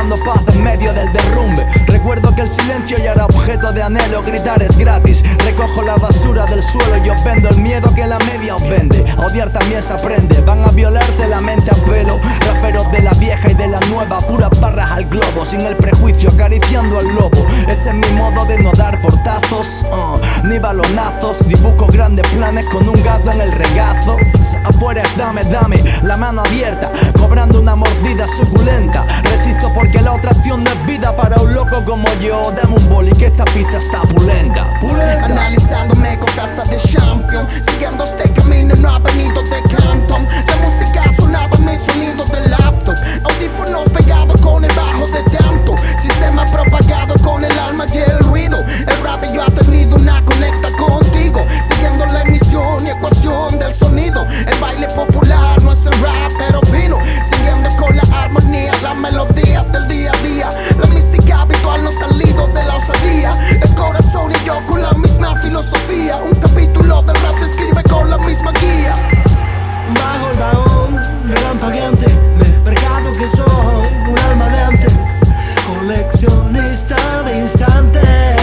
buscando paz en medio del derrumbe. Recuerdo que el silencio ya era objeto de anhelo. Gritar es gratis, recojo la basura del suelo y os vendo el miedo que la media os vende. A odiar también se aprende, van a violarte la mente a pelo. Raperos de la vieja y de la nueva, puras barras al globo, sin el prejuicio, acariciando al lobo. Este es mi modo de no dar portazos, ni balonazos. Dibujo grandes planes con un gato en el regazo. Afuera es dame, la mano abierta, cobrando una mordida suculenta. Resisto porque la otra opción no es vida para un loco como yo. Dame un boli que esta pista está pulenta. Analizándome con casa de champion, siguiendo este camino no ha venido de Canton. La música sonaba mis sonidos de laptop, audífonos pegados con el bajo de tanto sistema propagado con el alma y el ruido. El rap yo ha tenido una conecta contigo, siguiendo la emisión y ecuación del sonido. El baile popular no es el rap pero fino, siguiendo con la armonía, la melodía del día a día. La mística habitual no ha salido de la osadía. El corazón y yo con la misma filosofía. Un capítulo del rap se escribe con la misma guía. Bajo el vagón relampagueante, me percato que soy un alma de antes, coleccionista de instantes.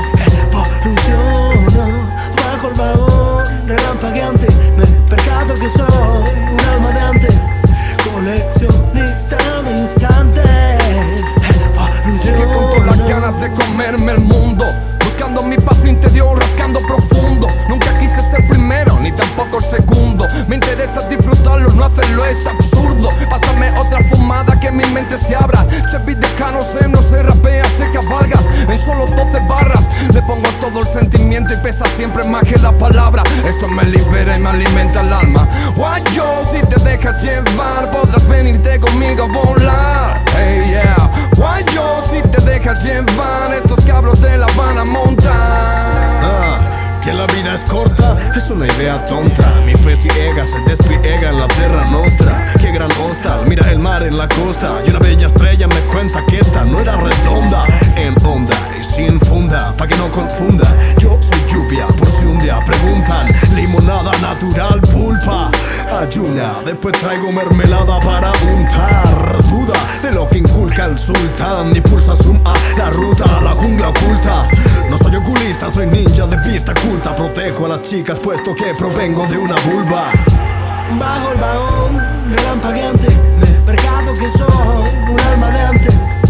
Evoluciono bajo el vagón relampagueante, me percato que soy un alma de antes, coleccionista de instantes. Llegué con todas las ganas de comerme el mundo, buscando mi paz interior, rascando profundo. Nunca quise ser primero, ni tampoco el segundo. Me interesa disfrutarlo, no hacerlo es absurdo. Pásame otra fumada que mi mente se abra. Este beat de K no se rapea, se cabalga en solo 12 barras. Le pongo todo el sentimiento y pesa siempre más que la palabra. Esto me libera y me alimenta el alma. Guayo, si te dejas llevar, podrás venirte conmigo a volar. Hey, yeah. Guayo, si te dejas llevar, estos cabros te la van a montar. Que la vida es corta, es una idea tonta. Mi fe ciega se despliega en la terra nostra. Qué gran hostal, mira el mar en la costa. Y una bella estrella me cuenta que esta no era redonda. En onda y sin funda, pa' que no confunda. Yo soy lluvia, por si un día preguntan. Limonada natural, pulpa, ayuna. Después traigo mermelada para untar. Duda de lo que inculca el sultán. Impulsa suma la ruta a la jungla oculta. No soy oculista, soy ninja de vista culta. Protejo a las chicas puesto que provengo de una vulva. Bajo el vagón relampagueante, me percato que soy un alma de antes,